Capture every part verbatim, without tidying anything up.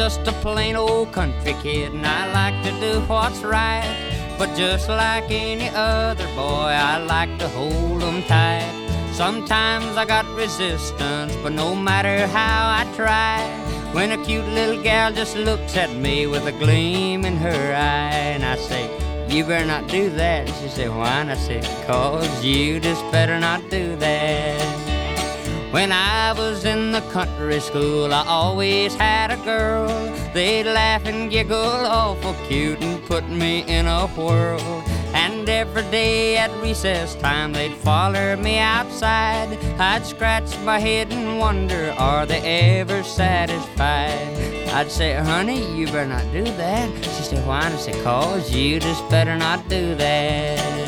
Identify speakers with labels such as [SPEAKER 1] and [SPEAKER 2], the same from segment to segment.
[SPEAKER 1] just a plain old country kid, and I like to do what's right. But just like any other boy, I like to hold 'em tight. Sometimes I got resistance, but no matter how I try, when a cute little gal just looks at me with a gleam in her eye, and I say, you better not do that. And she said, why? And I said, cause you just better not do that. When I was in the country school, I always had a girl. They'd laugh and giggle awful cute and put me in a whirl. And every day at recess time, they'd follow me outside. I'd scratch my head and wonder, are they ever satisfied? I'd say, honey, you better not do that. She said, why? And I said, cause you just better not do that.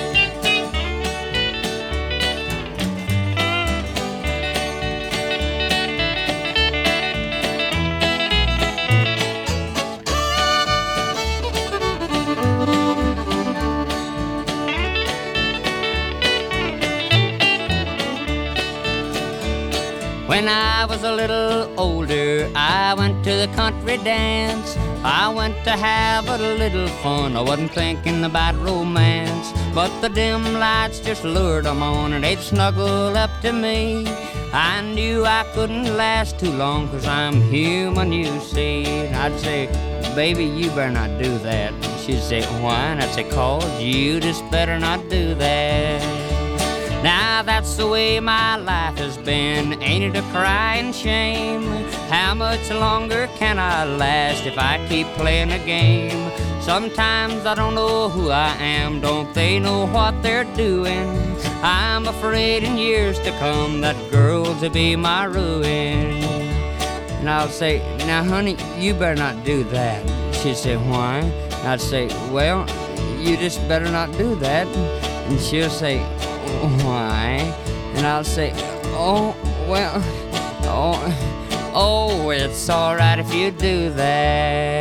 [SPEAKER 1] When I was a little older, I went to the country dance. I went to have a little fun. I wasn't thinking about romance, but the dim lights just lured 'em on, and they'd snuggle up to me. I knew I couldn't last too long, 'cause I'm human, you see. And I'd say, baby, you better not do that. And she'd say, why? And I'd say, cause you just better not do that. Now that's the way my life has been, ain't it a crying shame? How much longer can I last if I keep playing a game? Sometimes I don't know who I am, don't they know what they're doing? I'm afraid in years to come that girl's to be my ruin. And I'll say, now honey, you better not do that. She'd say, why? And I'd say, well, you just better not do that. And she'll say, why? And I'll say, oh, well, oh, oh, it's all right if you do that.